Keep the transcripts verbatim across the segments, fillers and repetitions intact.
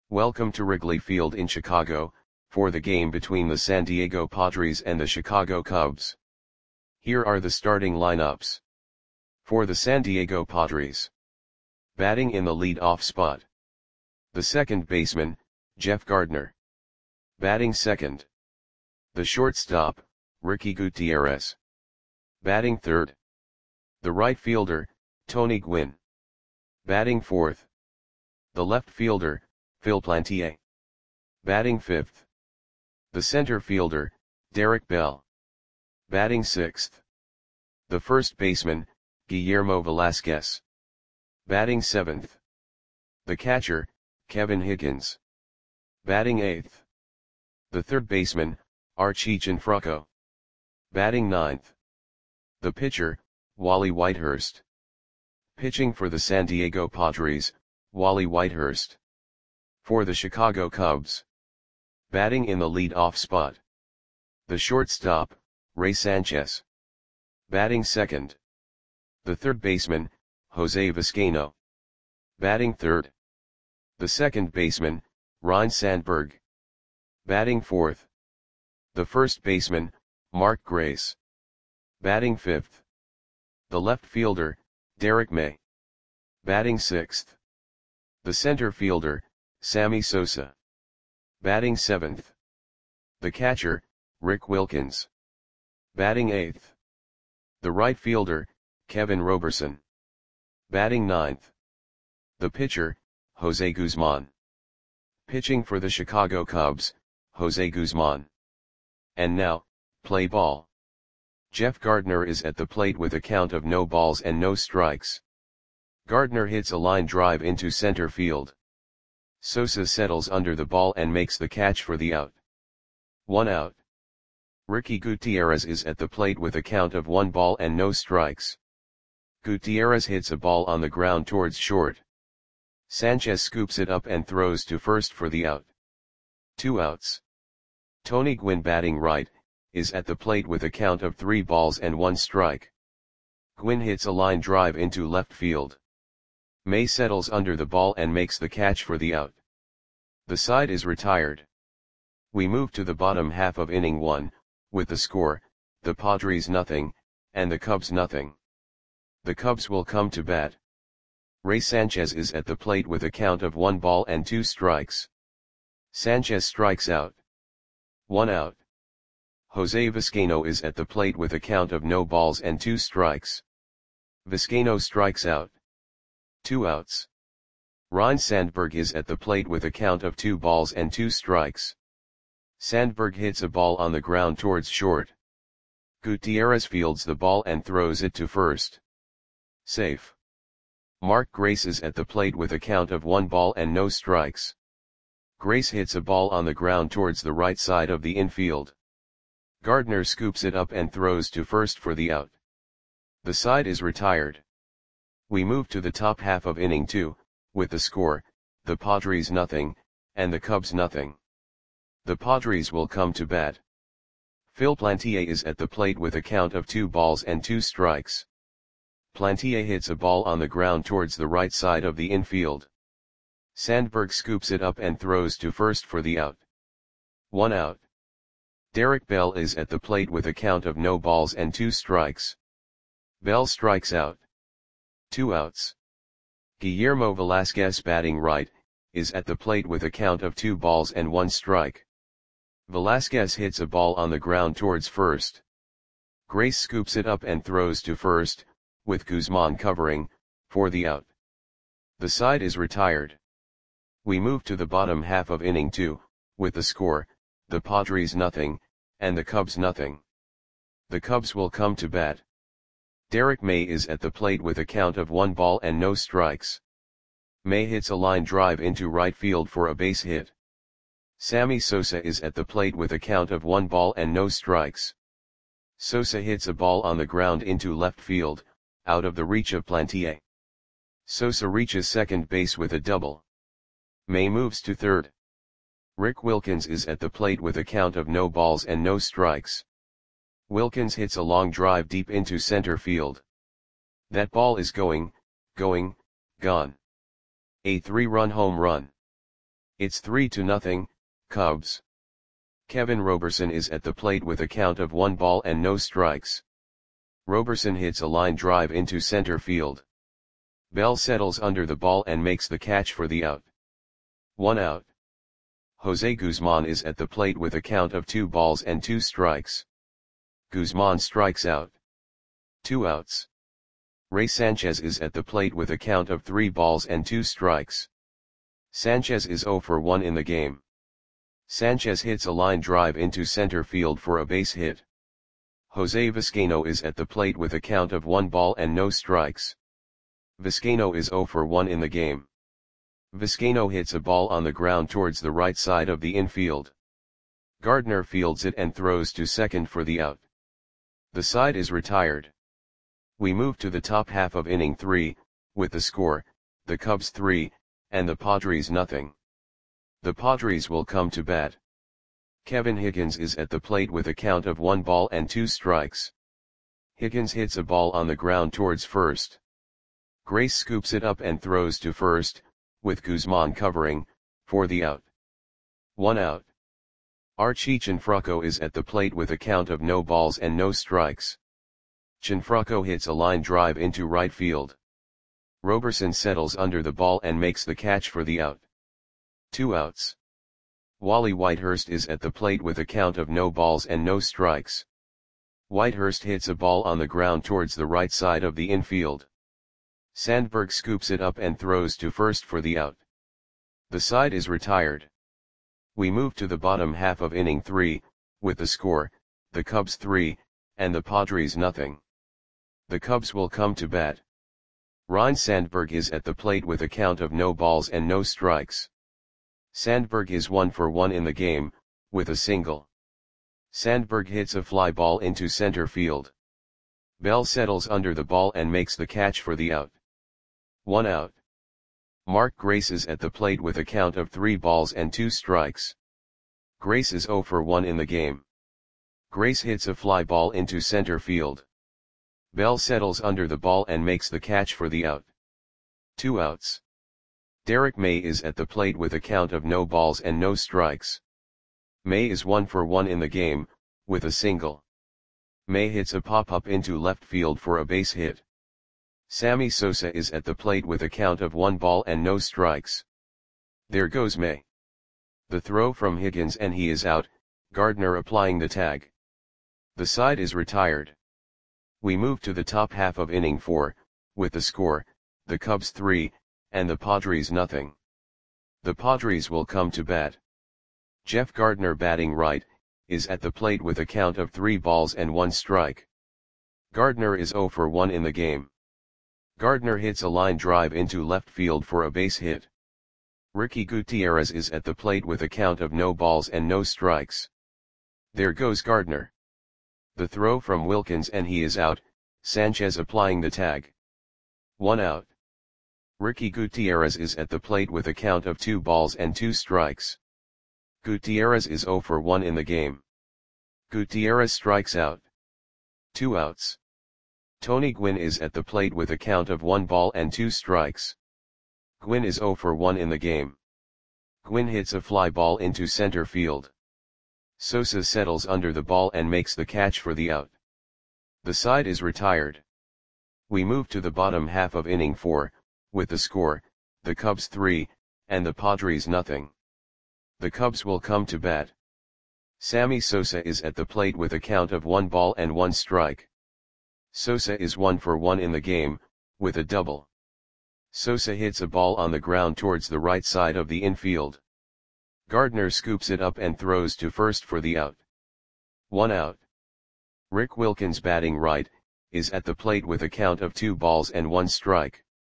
Welcome to Wrigley Field in Chicago, for the game between the San Diego Padres and the Chicago Cubs. Here are the starting lineups. For the San Diego Padres. Batting in the lead-off spot. The second baseman, Jeff Gardner. Batting second. The shortstop, Ricky Gutierrez. Batting third. The right fielder, Tony Gwynn. Batting fourth. The left fielder, Phil Plantier. Batting fifth. The center fielder, Derek Bell. Batting sixth. The first baseman, Guillermo Velasquez. Batting seventh. The catcher, Kevin Higgins. Batting eighth. The third baseman, Archie Gianfranco. Batting ninth. The pitcher, Wally Whitehurst. Pitching for the San Diego Padres, Wally Whitehurst. For the Chicago Cubs. Batting in the lead-off spot. The shortstop, Ray Sanchez. Batting second. The third baseman, Jose Vizcaino. Batting third. The second baseman, Ryne Sandberg. Batting fourth. The first baseman, Mark Grace. Batting fifth. The left fielder, Derek May. Batting sixth. The center fielder, Sammy Sosa. Batting seventh. The catcher, Rick Wilkins. Batting eighth. The right fielder, Kevin Roberson. Batting ninth. The pitcher, Jose Guzman. Pitching for the Chicago Cubs, Jose Guzman. And now, play ball. Jeff Gardner is at the plate with a count of no balls and no strikes. Gardner hits a line drive into center field. Sosa settles under the ball and makes the catch for the out. One out. Ricky Gutierrez is at the plate with a count of one ball and no strikes. Gutierrez hits a ball on the ground towards short. Sanchez scoops it up and throws to first for the out. Two outs. Tony Gwynn, batting right, is at the plate with a count of three balls and one strike. Gwynn hits a line drive into left field. May settles under the ball and makes the catch for the out. The side is retired. We move to the bottom half of inning one, with the score, the Padres nothing, and the Cubs nothing. The Cubs will come to bat. Ray Sanchez is at the plate with a count of one ball and two strikes. Sanchez strikes out. One out. Jose Vizcaino is at the plate with a count of no balls and two strikes. Vizcaino strikes out. Two outs. Ryne Sandberg is at the plate with a count of two balls and two strikes. Sandberg hits a ball on the ground towards short. Gutierrez fields the ball and throws it to first. Safe. Mark Grace is at the plate with a count of one ball and no strikes. Grace hits a ball on the ground towards the right side of the infield. Gardner scoops it up and throws to first for the out. The side is retired. We move to the top half of inning two, with the score, the Padres nothing, and the Cubs nothing. The Padres will come to bat. Phil Plantier is at the plate with a count of two balls and two strikes. Plantier hits a ball on the ground towards the right side of the infield. Sandberg scoops it up and throws to first for the out. One out. Derek Bell is at the plate with a count of no balls and two strikes. Bell strikes out. Two outs. Guillermo Velasquez, batting right, is at the plate with a count of two balls and one strike. Velasquez hits a ball on the ground towards first. Grace scoops it up and throws to first, with Guzman covering, for the out. The side is retired. We move to the bottom half of inning two, with the score, the Padres nothing, and the Cubs nothing. The Cubs will come to bat. Derek May is at the plate with a count of one ball and no strikes. May hits a line drive into right field for a base hit. Sammy Sosa is at the plate with a count of one ball and no strikes. Sosa hits a ball on the ground into left field, out of the reach of Plantier. Sosa reaches second base with a double. May moves to third. Rick Wilkins is at the plate with a count of no balls and no strikes. Wilkins hits a long drive deep into center field. That ball is going, going, gone. A three-run home run. It's three to nothing, Cubs. Kevin Roberson is at the plate with a count of one ball and no strikes. Roberson hits a line drive into center field. Bell settles under the ball and makes the catch for the out. One out. Jose Guzman is at the plate with a count of two balls and two strikes. Guzman strikes out. Two outs. Ray Sanchez is at the plate with a count of three balls and two strikes. Sanchez is zero for one in the game. Sanchez hits a line drive into center field for a base hit. Jose Vizcaino is at the plate with a count of one ball and no strikes. Vizcaino is zero for one in the game. Vizcaino hits a ball on the ground towards the right side of the infield. Gardner fields it and throws to second for the out. The side is retired. We move to the top half of inning three, with the score, the Cubs three, and the Padres nothing. The Padres will come to bat. Kevin Higgins is at the plate with a count of one ball and two strikes. Higgins hits a ball on the ground towards first. Grace scoops it up and throws to first, with Guzman covering, for the out. One out. Archie Cianfrocco is at the plate with a count of no balls and no strikes. Cianfrocco hits a line drive into right field. Roberson settles under the ball and makes the catch for the out. Two outs. Wally Whitehurst is at the plate with a count of no balls and no strikes. Whitehurst hits a ball on the ground towards the right side of the infield. Sandberg scoops it up and throws to first for the out. The side is retired. We move to the bottom half of inning three, with the score, the Cubs three, and the Padres nothing. The Cubs will come to bat. Ryne Sandberg is at the plate with a count of no balls and no strikes. Sandberg is one for one in the game, with a single. Sandberg hits a fly ball into center field. Bell settles under the ball and makes the catch for the out. One out. Mark Grace is at the plate with a count of three balls and two strikes. Grace is zero for one in the game. Grace hits a fly ball into center field. Bell settles under the ball and makes the catch for the out. Two outs. Derek May is at the plate with a count of no balls and no strikes. May is one for one in the game, with a single. May hits a pop-up into left field for a base hit. Sammy Sosa is at the plate with a count of one ball and no strikes. There goes May. The throw from Higgins and he is out, Gardner applying the tag. The side is retired. We move to the top half of inning four, with the score, the Cubs three, and the Padres nothing. The Padres will come to bat. Jeff Gardner batting right, is at the plate with a count of three balls and one strike. Gardner is zero for one in the game. Gardner hits a line drive into left field for a base hit. Ricky Gutierrez is at the plate with a count of no balls and no strikes. There goes Gardner. The throw from Wilkins and he is out, Sanchez applying the tag. One out. Ricky Gutierrez is at the plate with a count of two balls and two strikes. Gutierrez is zero for one in the game. Gutierrez strikes out. Two outs. Tony Gwynn is at the plate with a count of one ball and two strikes. Gwynn is zero for one in the game. Gwynn hits a fly ball into center field. Sosa settles under the ball and makes the catch for the out. The side is retired. We move to the bottom half of inning four, with the score, the Cubs three, and the Padres nothing. The Cubs will come to bat. Sammy Sosa is at the plate with a count of one ball and one strike. Sosa is one for one in the game, with a double. Sosa hits a ball on the ground towards the right side of the infield. Gardner scoops it up and throws to first for the out. One out. Rick Wilkins batting right, is at the plate with a count of two balls and one strike.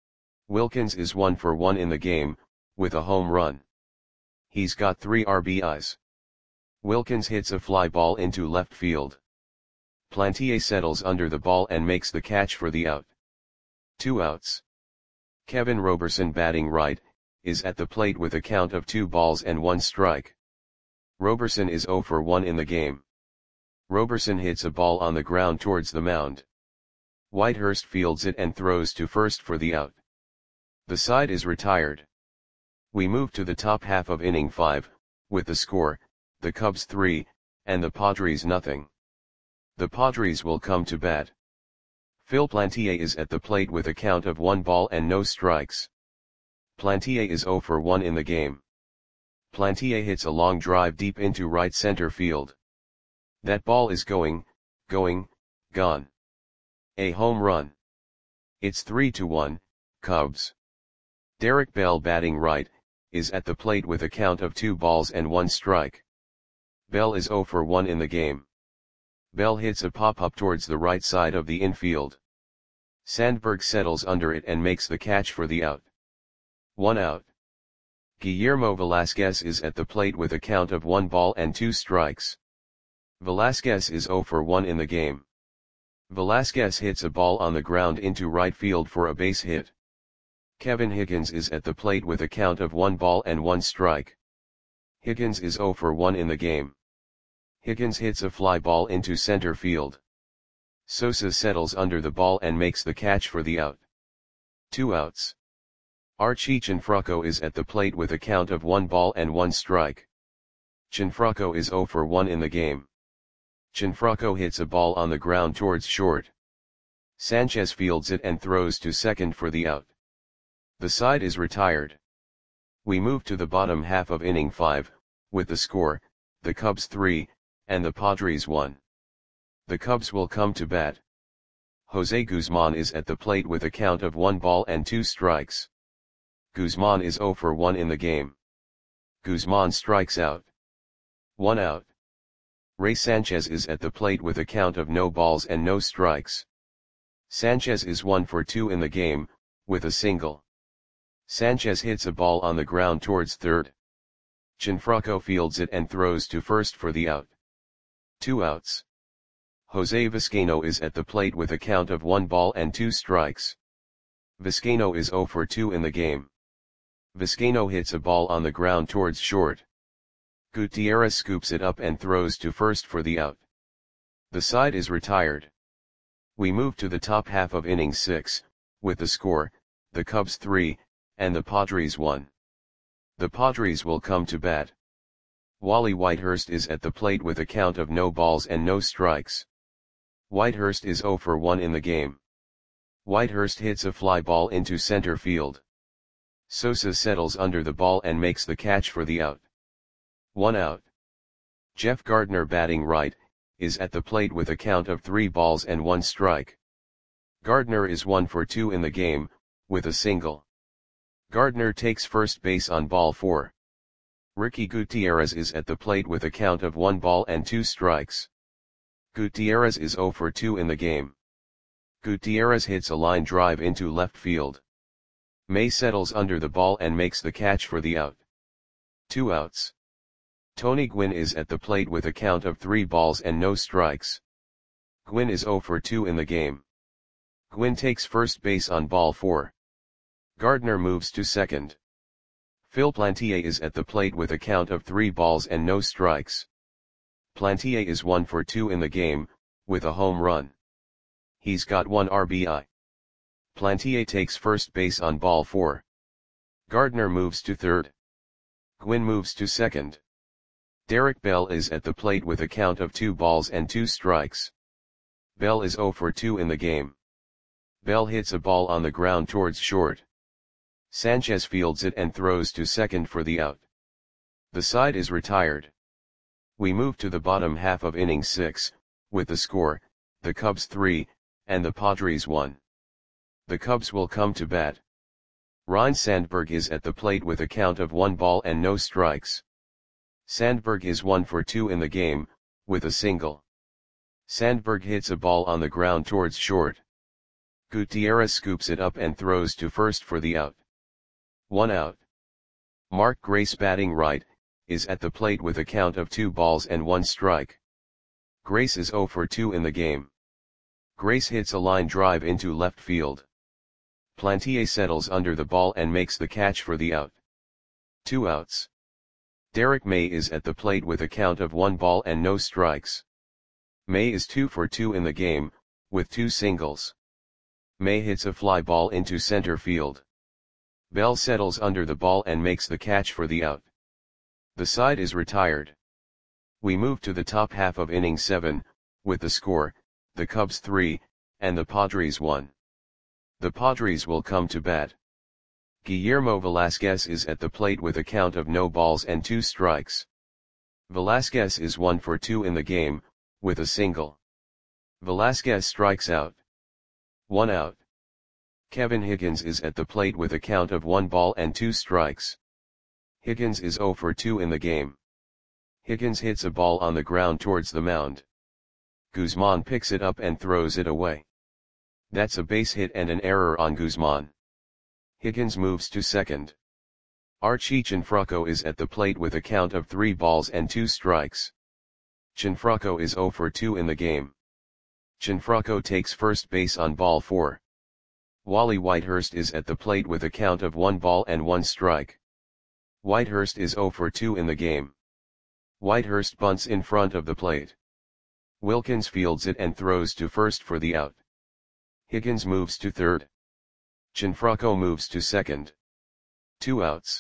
Wilkins is one for one in the game, with a home run. He's got three R B Is. Wilkins hits a fly ball into left field. Plantier settles under the ball and makes the catch for the out. Two outs. Kevin Roberson batting right, is at the plate with a count of two balls and one strike. Roberson is zero for one in the game. Roberson hits a ball on the ground towards the mound. Whitehurst fields it and throws to first for the out. The side is retired. We move to the top half of inning five, with the score, the Cubs three, and the Padres nothing. The Padres will come to bat. Phil Plantier is at the plate with a count of one ball and no strikes. Plantier is zero for one in the game. Plantier hits a long drive deep into right center field. That ball is going, going, gone. A home run. It's three to one, Cubs. Derek Bell, batting right, is at the plate with a count of two balls and one strike. Bell is zero for one in the game. Bell hits a pop-up towards the right side of the infield. Sandberg settles under it and makes the catch for the out. One out. Guillermo Velasquez is at the plate with a count of one ball and two strikes. Velasquez is zero for one in the game. Velasquez hits a ball on the ground into right field for a base hit. Kevin Higgins is at the plate with a count of one ball and one strike. Higgins is zero for one in the game. Higgins hits a fly ball into center field. Sosa settles under the ball and makes the catch for the out. Two outs. Archie Cianfrocco is at the plate with a count of one ball and one strike. Cianfrocco is zero for one in the game. Cianfrocco hits a ball on the ground towards short. Sanchez fields it and throws to second for the out. The side is retired. We move to the bottom half of inning five, with the score, the Cubs three, and the Padres one. The Cubs will come to bat. Jose Guzman is at the plate with a count of one ball and two strikes. Guzman is zero for one in the game. Guzman strikes out. One out. Ray Sanchez is at the plate with a count of no balls and no strikes. Sanchez is one for two in the game, with a single. Sanchez hits a ball on the ground towards third. Cianfrocco fields it and throws to first for the out. Two outs. Jose Vizcaino is at the plate with a count of one ball and two strikes. Vizcaino is zero for two in the game. Vizcaino hits a ball on the ground towards short. Gutierrez scoops it up and throws to first for the out. The side is retired. We move to the top half of inning six, with the score, the Cubs three, and the Padres one. The Padres will come to bat. Wally Whitehurst is at the plate with a count of no balls and no strikes. Whitehurst is zero for one in the game. Whitehurst hits a fly ball into center field. Sosa settles under the ball and makes the catch for the out. One out. Jeff Gardner, batting right, is at the plate with a count of three balls and one strike. Gardner is one for two in the game, with a single. Gardner takes first base on ball four. Ricky Gutierrez is at the plate with a count of one ball and two strikes. Gutierrez is zero for two in the game. Gutierrez hits a line drive into left field. May settles under the ball and makes the catch for the out. Two outs. Tony Gwynn is at the plate with a count of three balls and no strikes. Gwynn is zero for two in the game. Gwynn takes first base on ball four. Gardner moves to second. Phil Plantier is at the plate with a count of three balls and no strikes. Plantier is one for two in the game, with a home run. He's got one R B I. Plantier takes first base on ball four. Gardner moves to third. Gwynn moves to second. Derek Bell is at the plate with a count of two balls and two strikes. Bell is zero for two in the game. Bell hits a ball on the ground towards short. Sanchez fields it and throws to second for the out. The side is retired. We move to the bottom half of inning six, with the score, the Cubs three, and the Padres one. The Cubs will come to bat. Ryne Sandberg is at the plate with a count of one ball and no strikes. Sandberg is one for two in the game, with a single. Sandberg hits a ball on the ground towards short. Gutierrez scoops it up and throws to first for the out. One out. Mark Grace, batting right, is at the plate with a count of two balls and one strike. Grace is zero for two in the game. Grace hits a line drive into left field. Plantier settles under the ball and makes the catch for the out. Two outs. Derek May is at the plate with a count of one ball and no strikes. May is two for two in the game, with two singles. May hits a fly ball into center field. Bell settles under the ball and makes the catch for the out. The side is retired. We move to the top half of inning seven, with the score, the Cubs three, and the Padres one. The Padres will come to bat. Guillermo Velasquez is at the plate with a count of no balls and two strikes. Velasquez is one for two in the game, with a single. Velasquez strikes out. One out. Kevin Higgins is at the plate with a count of one ball and two strikes. Higgins is zero for two in the game. Higgins hits a ball on the ground towards the mound. Guzman picks it up and throws it away. That's a base hit and an error on Guzman. Higgins moves to second. Archie Cianfrocco is at the plate with a count of three balls and two strikes. Cianfrocco is zero for two in the game. Cianfrocco takes first base on ball four. Wally Whitehurst is at the plate with a count of one ball and one strike. Whitehurst is zero for two in the game. Whitehurst bunts in front of the plate. Wilkins fields it and throws to first for the out. Higgins moves to third. Cianfrocco moves to second. Two outs.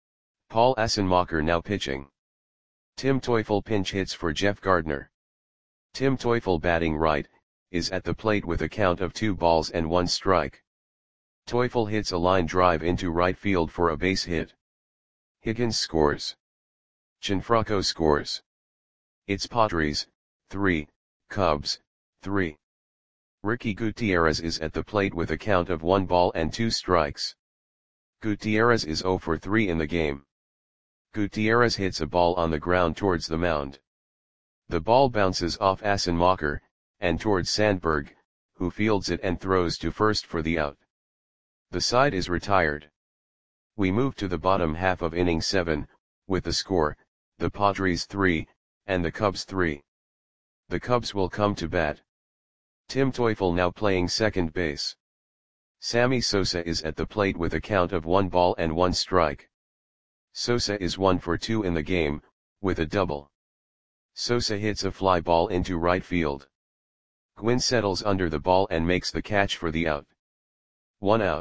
Paul Assenmacher now pitching. Tim Teufel pinch hits for Jeff Gardner. Tim Teufel, batting right, is at the plate with a count of two balls and one strike. Teufel hits a line drive into right field for a base hit. Higgins scores. Cianfrocco scores. It's Padres, three, Cubs, three. Ricky Gutierrez is at the plate with a count of one ball and two strikes. Gutierrez is zero for three in the game. Gutierrez hits a ball on the ground towards the mound. The ball bounces off Assenmacher, and towards Sandberg, who fields it and throws to first for the out. The side is retired. We move to the bottom half of inning seven, with the score, the Padres three, and the Cubs three. The Cubs will come to bat. Tim Teufel now playing second base. Sammy Sosa is at the plate with a count of one ball and one strike. Sosa is one for two in the game, with a double. Sosa hits a fly ball into right field. Gwynn settles under the ball and makes the catch for the out. One out.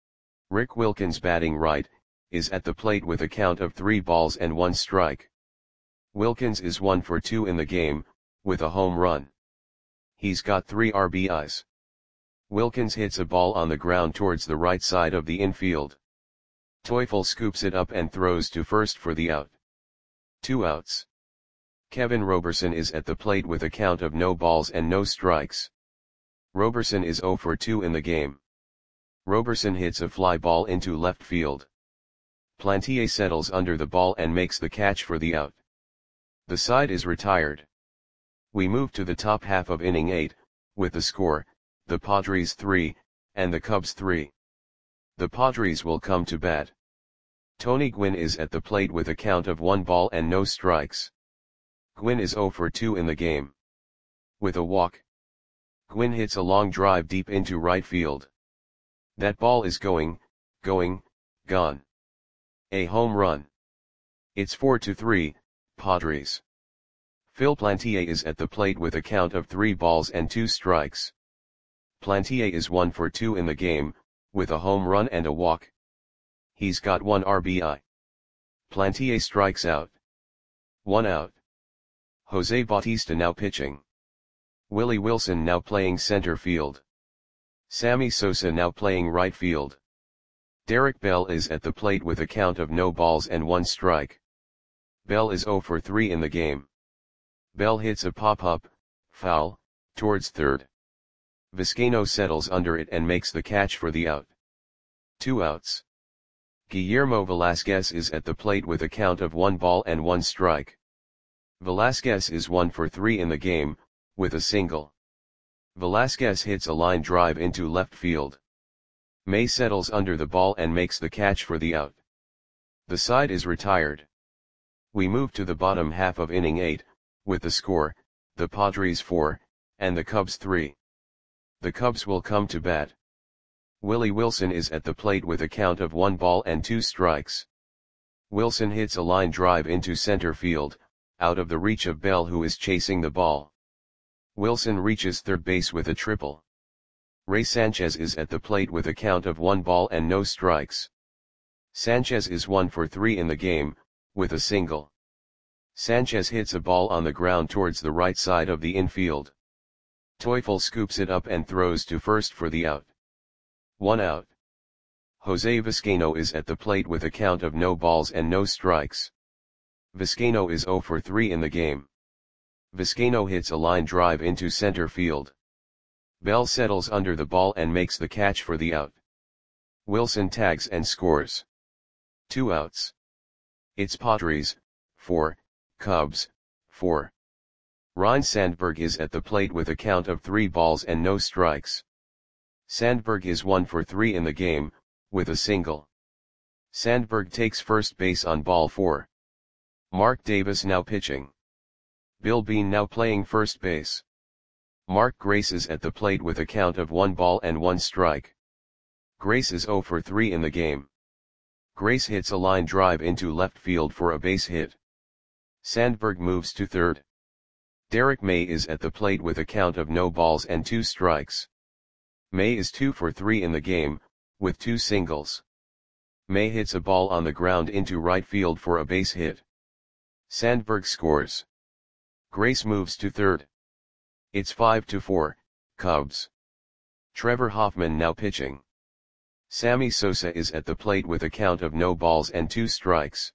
Rick Wilkins, batting right, is at the plate with a count of three balls and one strike. Wilkins is one for two in the game, with a home run. He's got three R B Is. Wilkins hits a ball on the ground towards the right side of the infield. Teufel scoops it up and throws to first for the out. Two outs. Kevin Roberson is at the plate with a count of no balls and no strikes. Roberson is zero for two in the game. Roberson hits a fly ball into left field. Plantier settles under the ball and makes the catch for the out. The side is retired. We move to the top half of inning eight, with the score, the Padres three, and the Cubs three. The Padres will come to bat. Tony Gwynn is at the plate with a count of one ball and no strikes. Gwynn is zero for two in the game. With a walk. Gwynn hits a long drive deep into right field. That ball is going, going, gone. A home run. It's four to three, Padres. Phil Plantier is at the plate with a count of three balls and two strikes. Plantier is one for two in the game, with a home run and a walk. He's got one R B I. Plantier strikes out. One out. Jose Bautista now pitching. Willie Wilson now playing center field. Sammy Sosa now playing right field. Derek Bell is at the plate with a count of no balls and one strike. Bell is zero for three in the game. Bell hits a pop-up, foul, towards third. Vizcaino settles under it and makes the catch for the out. Two outs. Guillermo Velasquez is at the plate with a count of one ball and one strike. Velasquez is one for three in the game, with a single. Velasquez hits a line drive into left field. May settles under the ball and makes the catch for the out. The side is retired. We move to the bottom half of inning eight, with the score, the Padres four, and the Cubs three. The Cubs will come to bat. Willie Wilson is at the plate with a count of one ball and two strikes. Wilson hits a line drive into center field, out of the reach of Bell, who is chasing the ball. Wilson reaches third base with a triple. Ray Sanchez is at the plate with a count of one ball and no strikes. Sanchez is one for three in the game, with a single. Sanchez hits a ball on the ground towards the right side of the infield. Teufel scoops it up and throws to first for the out. One out. Jose Vizcaino is at the plate with a count of no balls and no strikes. Vizcaino is zero for three in the game. Vizcaino hits a line drive into center field. Bell settles under the ball and makes the catch for the out. Wilson tags and scores. Two outs. It's Padres, four, Cubs, four. Ryne Sandberg is at the plate with a count of three balls and no strikes. Sandberg is one for three in the game, with a single. Sandberg takes first base on ball four. Mark Davis now pitching. Bill Bean now playing first base. Mark Grace is at the plate with a count of one ball and one strike. Grace is zero for three in the game. Grace hits a line drive into left field for a base hit. Sandberg moves to third. Derek May is at the plate with a count of no balls and two strikes. May is two for three in the game, with two singles. May hits a ball on the ground into right field for a base hit. Sandberg scores. Grace moves to third. It's five to four, Cubs. Trevor Hoffman now pitching. Sammy Sosa is at the plate with a count of no balls and two strikes.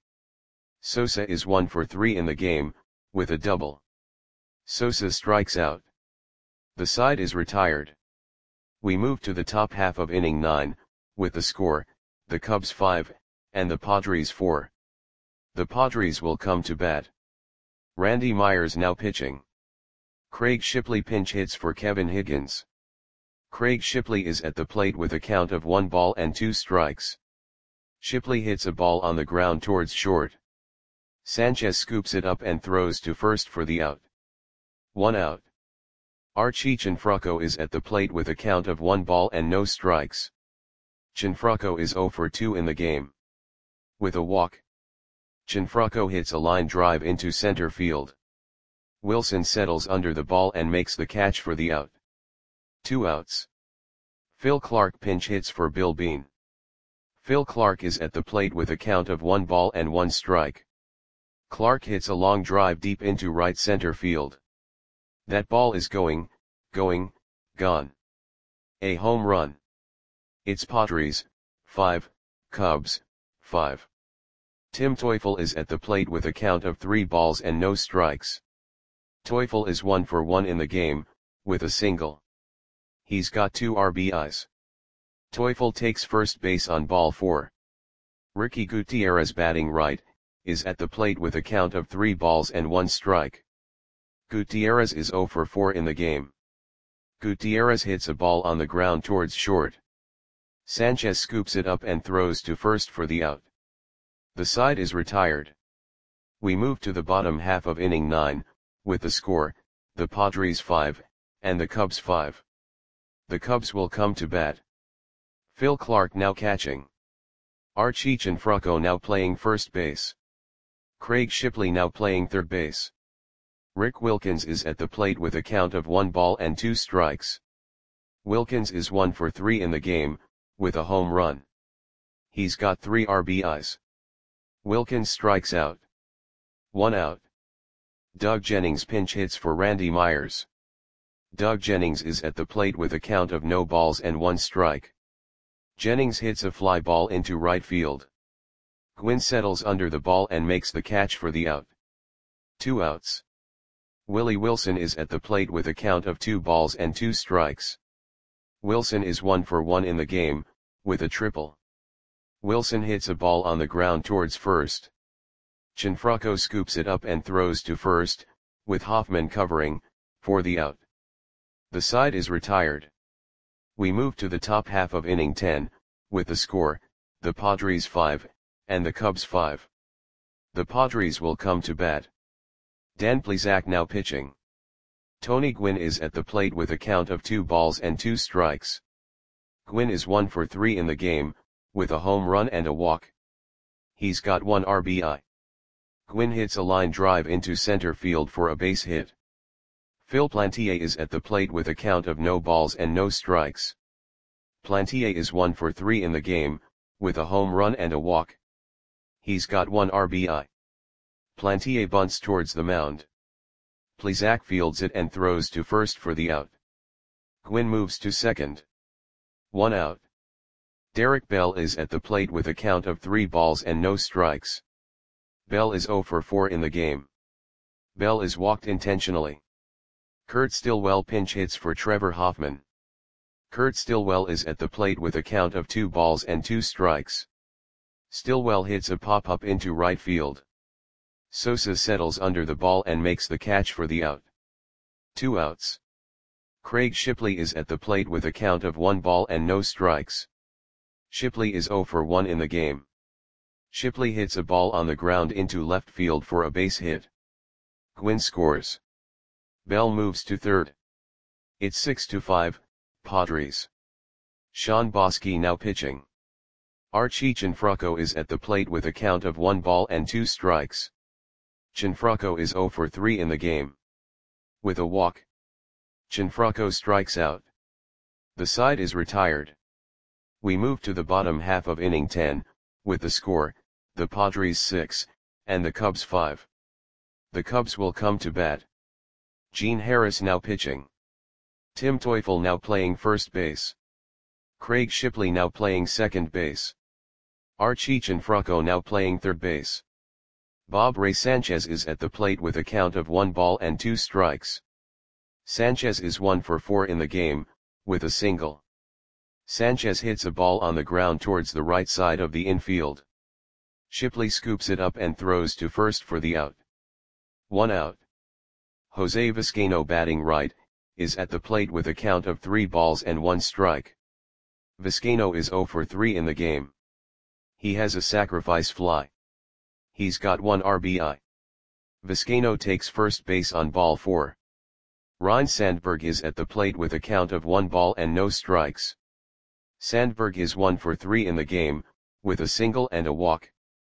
Sosa is one for three in the game, with a double. Sosa strikes out. The side is retired. We move to the top half of inning nine, with the score, the Cubs five, and the Padres four. The Padres will come to bat. Randy Myers now pitching. Craig Shipley pinch hits for Kevin Higgins. Craig Shipley is at the plate with a count of one ball and two strikes. Shipley hits a ball on the ground towards short. Sanchez scoops it up and throws to first for the out. One out. Archie Cianfrocco is at the plate with a count of one ball and no strikes. Cianfrocco is zero for two in the game. With a walk. Cianfrocco hits a line drive into center field. Wilson settles under the ball and makes the catch for the out. Two outs. Phil Clark pinch hits for Bill Bean. Phil Clark is at the plate with a count of one ball and one strike. Clark hits a long drive deep into right center field. That ball is going, going, gone. A home run. It's Padres, five, Cubs, five. Tim Teufel is at the plate with a count of three balls and no strikes. Teufel is one for one in the game, with a single. He's got two R B Is. Teufel takes first base on ball four. Ricky Gutierrez batting right, is at the plate with a count of three balls and one strike. Gutierrez is zero for four in the game. Gutierrez hits a ball on the ground towards short. Sanchez scoops it up and throws to first for the out. The side is retired. We move to the bottom half of inning nine, with the score, the Padres five, and the Cubs five. The Cubs will come to bat. Phil Clark now catching. Archie Cianfrocco now playing first base. Craig Shipley now playing third base. Rick Wilkins is at the plate with a count of one ball and two strikes. Wilkins is one for three in the game, with a home run. He's got three R B Is. Wilkins strikes out. One out. Doug Jennings pinch hits for Randy Myers. Doug Jennings is at the plate with a count of no balls and one strike. Jennings hits a fly ball into right field. Gwynn settles under the ball and makes the catch for the out. Two outs. Willie Wilson is at the plate with a count of two balls and two strikes. Wilson is one for one in the game, with a triple. Wilson hits a ball on the ground towards first. Cianfrocco scoops it up and throws to first, with Hoffman covering, for the out. The side is retired. We move to the top half of inning ten, with the score, the Padres five, and the Cubs five. The Padres will come to bat. Dan Plesac now pitching. Tony Gwynn is at the plate with a count of two balls and two strikes. Gwynn is one for three in the game, with a home run and a walk. He's got one R B I. Gwynn hits a line drive into center field for a base hit. Phil Plantier is at the plate with a count of no balls and no strikes. Plantier is one for three in the game, with a home run and a walk. He's got one R B I. Plantier bunts towards the mound. Plesac fields it and throws to first for the out. Gwynn moves to second. One out. Derek Bell is at the plate with a count of three balls and no strikes. Bell is zero for four in the game. Bell is walked intentionally. Kurt Stillwell pinch hits for Trevor Hoffman. Kurt Stillwell is at the plate with a count of two balls and two strikes. Stillwell hits a pop-up into right field. Sosa settles under the ball and makes the catch for the out. Two outs. Craig Shipley is at the plate with a count of one ball and no strikes. Shipley is zero for one in the game. Shipley hits a ball on the ground into left field for a base hit. Gwynn scores. Bell moves to third. It's six to five, Padres. Sean Bosky now pitching. Archie Cianfrocco is at the plate with a count of one ball and two strikes. Cianfrocco is zero for three in the game. With a walk, Cianfrocco strikes out. The side is retired. We move to the bottom half of inning ten, with the score, the Padres six, and the Cubs five. The Cubs will come to bat. Gene Harris now pitching. Tim Teufel now playing first base. Craig Shipley now playing second base. Archie Cianfrocco now playing third base. Bob Ray Sanchez is at the plate with a count of one ball and two strikes. Sanchez is one for four in the game, with a single. Sanchez hits a ball on the ground towards the right side of the infield. Shipley scoops it up and throws to first for the out. One out. Jose Vizcaino batting right, is at the plate with a count of three balls and one strike. Vizcaino is zero for three in the game. He has a sacrifice fly. He's got one R B I. Vizcaino takes first base on ball four. Ryne Sandberg is at the plate with a count of one ball and no strikes. Sandberg is one for three in the game, with a single and a walk.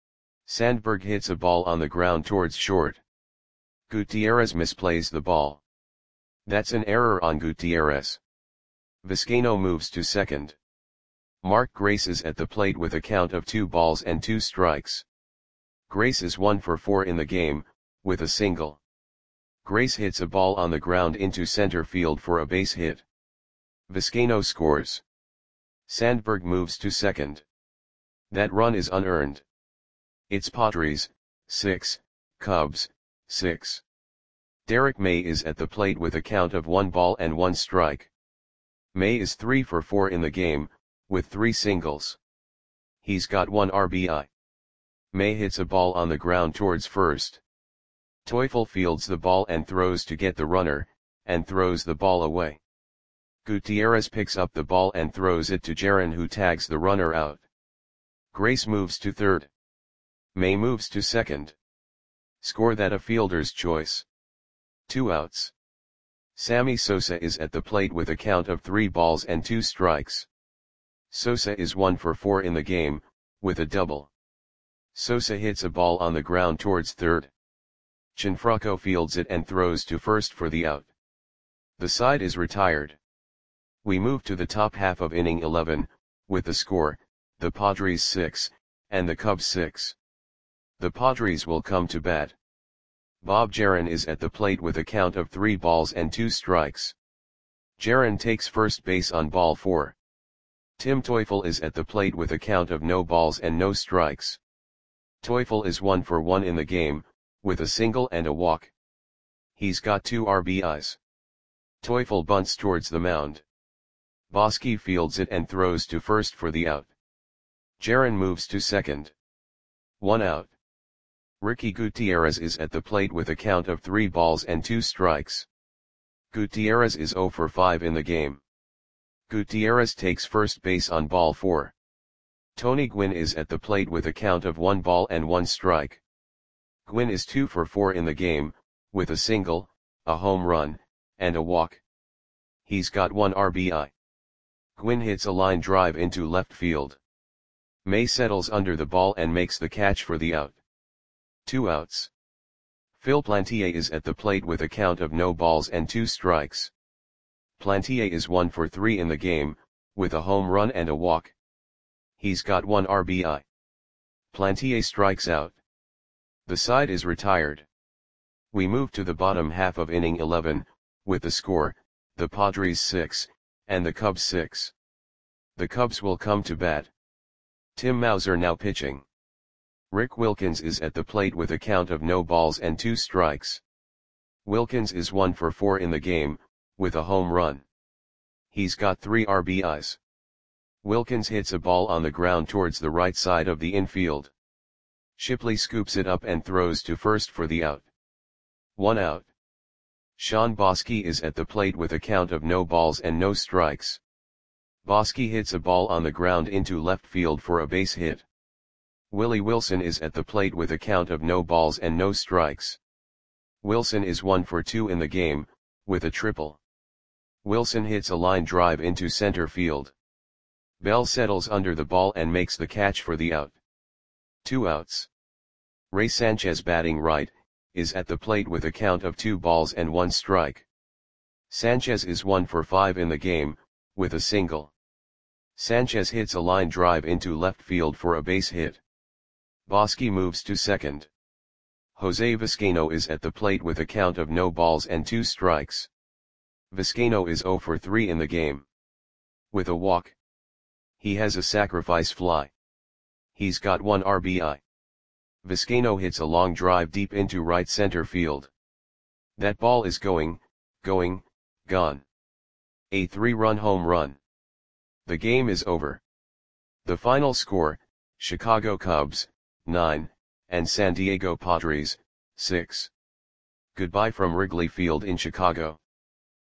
Sandberg hits a ball on the ground towards short. Gutierrez misplays the ball. That's an error on Gutierrez. Vizcaino moves to second. Mark Grace is at the plate with a count of two balls and two strikes. Grace is one for four in the game, with a single. Grace hits a ball on the ground into center field for a base hit. Vizcaino scores. Sandberg moves to second. That run is unearned. It's Padres, six, Cubs, six. Derek May is at the plate with a count of one ball and one strike. May is three for four in the game, with three singles. He's got one R B I. May hits a ball on the ground towards first. Teufel fields the ball and throws to get the runner, and throws the ball away. Gutierrez picks up the ball and throws it to Jaron, who tags the runner out. Grace moves to third. May moves to second. Score that a fielder's choice. Two outs. Sammy Sosa is at the plate with a count of three balls and two strikes. Sosa is one for four in the game, with a double. Sosa hits a ball on the ground towards third. Cianfrocco fields it and throws to first for the out. The side is retired. We move to the top half of inning eleven, with the score, the Padres six, and the Cubs six. The Padres will come to bat. Bob Jaron is at the plate with a count of three balls and two strikes. Jaron takes first base on ball four. Tim Teufel is at the plate with a count of no balls and no strikes. Teufel is one for one in the game, with a single and a walk. He's got two R B Is. Teufel bunts towards the mound. Bosky fields it and throws to first for the out. Jaron moves to second. One out. Ricky Gutierrez is at the plate with a count of three balls and two strikes. Gutierrez is zero for five in the game. Gutierrez takes first base on ball four. Tony Gwynn is at the plate with a count of one ball and one strike. Gwynn is two for four in the game, with a single, a home run, and a walk. He's got one R B I. Gwynn hits a line drive into left field. May settles under the ball and makes the catch for the out. Two outs. Phil Plantier is at the plate with a count of no balls and two strikes. Plantier is one for three in the game, with a home run and a walk. He's got one R B I. Plantier strikes out. The side is retired. We move to the bottom half of inning eleven, with the score, the Padres six, and the Cubs six. The Cubs will come to bat. Tim Mauser now pitching. Rick Wilkins is at the plate with a count of no balls and two strikes. Wilkins is one for four in the game, with a home run. He's got three R B Is. Wilkins hits a ball on the ground towards the right side of the infield. Shipley scoops it up and throws to first for the out. One out. Sean Bosky is at the plate with a count of no balls and no strikes. Bosky hits a ball on the ground into left field for a base hit. Willie Wilson is at the plate with a count of no balls and no strikes. Wilson is one for two in the game, with a triple. Wilson hits a line drive into center field. Bell settles under the ball and makes the catch for the out. Two outs. Ray Sanchez, batting right, is at the plate with a count of two balls and one strike. Sanchez is one for five in the game, with a single. Sanchez hits a line drive into left field for a base hit. Bosky moves to second. Jose Vizcaino is at the plate with a count of no balls and two strikes. Vizcaino is zero for three in the game. With a walk. He has a sacrifice fly. He's got one R B I. Vizcaino hits a long drive deep into right center field. That ball is going, going, gone. A three-run home run. The game is over. The final score, Chicago Cubs, nine, and San Diego Padres, six. Goodbye from Wrigley Field in Chicago.